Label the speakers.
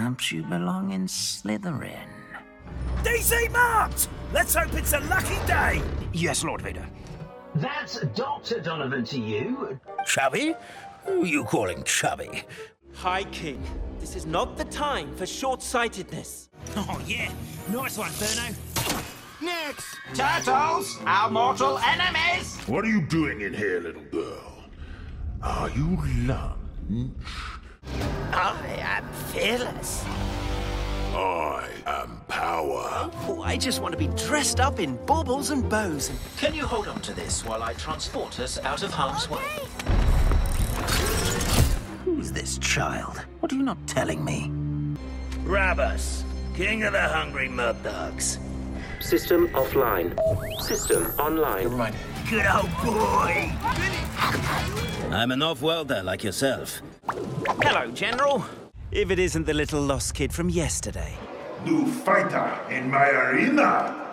Speaker 1: Perhaps you belong in Slytherin.
Speaker 2: DC marked! Let's hope it's a lucky day!
Speaker 3: Yes, Lord Vader.
Speaker 4: That's Dr. Donovan to you.
Speaker 3: Chubby? Who are you calling chubby?
Speaker 5: High King, this is not the time for short-sightedness.
Speaker 2: Oh, yeah. Nice one, Ferno.
Speaker 3: Next! Turtles, our mortal enemies!
Speaker 6: What are you doing in here, little girl? Are you lunch?
Speaker 3: I am fearless.
Speaker 6: I am power.
Speaker 5: Oh, I just want to be dressed up in baubles and bows.
Speaker 7: Can you hold on to this while I transport us out of harm's way?
Speaker 1: Who's this child? What are you not telling me?
Speaker 2: Rabus, king of the hungry mud dogs.
Speaker 8: System offline. System online.
Speaker 7: Never mind.
Speaker 2: Good old boy!
Speaker 3: I'm an off-worlder like yourself.
Speaker 5: Hello, General. If it isn't the little lost kid from yesterday.
Speaker 6: New fighter in my arena.